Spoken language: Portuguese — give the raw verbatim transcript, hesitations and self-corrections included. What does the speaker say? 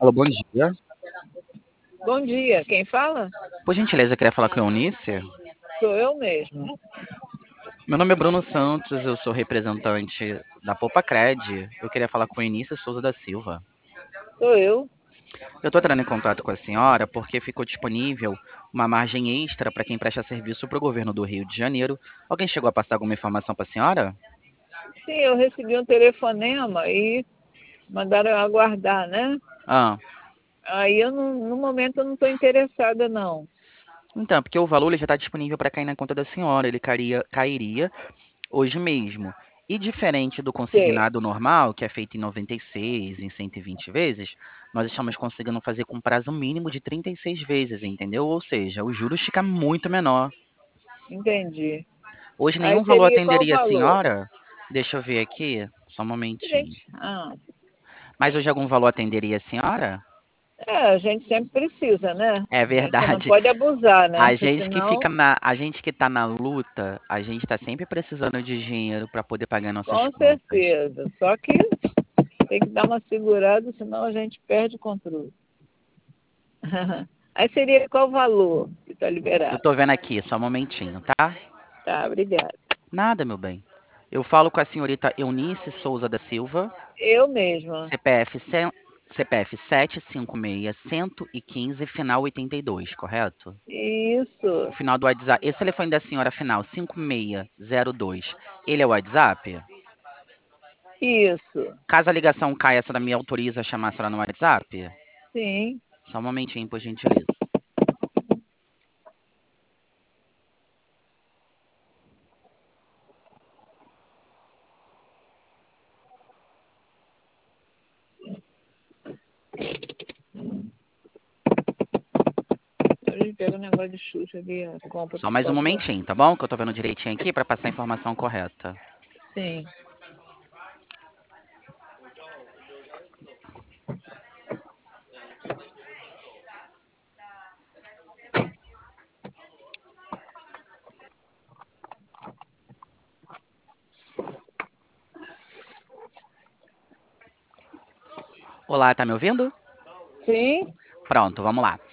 Alô, bom dia. Bom dia, quem fala? Por gentileza, eu queria falar com a Eunice. Sou eu mesmo. Meu nome é Bruno Santos, eu sou representante da Popacred. Eu queria falar com a Eunice Souza da Silva. Sou eu. Eu estou entrando em contato com a senhora porque ficou disponível uma margem extra para quem presta serviço para o governo do Rio de Janeiro. Alguém chegou a passar alguma informação para a senhora? Sim, eu recebi um telefonema e mandaram eu aguardar, né? Ah, Aí eu não, no momento eu não estou interessada não. então, porque o valor ele já está disponível para cair na conta da senhora. Ele cairia, cairia hoje mesmo. E diferente do Sei, consignado normal, que é feito em noventa e seis, em cento e vinte vezes, nós estamos conseguindo fazer com prazo mínimo de trinta e seis vezes, entendeu? Ou seja, os juros ficam muito menor. entendi. Hoje Aí nenhum valor seria qual o atenderia a valor? senhora. Deixa eu ver aqui, só um momentinho. Gente, ah, Mas hoje algum valor atenderia a senhora? é, a gente sempre precisa, né? É A gente só não verdade. pode abusar, né? A Porque gente que fica senão, na, a gente que tá na luta, a gente tá sempre precisando de dinheiro para poder pagar nossas com contas. certeza. Só que tem que dar uma segurada, senão a gente perde o controle. Aí seria qual o valor que está Eu liberado? tô vendo aqui, só um momentinho, tá? Tá, obrigada. Nada, meu bem. Eu falo com a senhorita Eunice Souza da Silva, Eu mesma. C P F, cem- C P F sete cinco seis, cento e quinze, final oitenta e dois, correto? O Isso, final do WhatsApp. Esse telefone da senhora, final cinco seis zero dois, ele é o WhatsApp? isso. Caso a ligação caia, a senhora me autoriza a chamar a senhora no WhatsApp? Sim. Só um momentinho, por gentileza. A gente pega o negócio de chute ali, a compra Só por mais um favor. momentinho, tá bom? Que eu tô vendo direitinho aqui para passar a informação correta. Sim. Olá, tá me ouvindo? Sim, Pronto, vamos lá.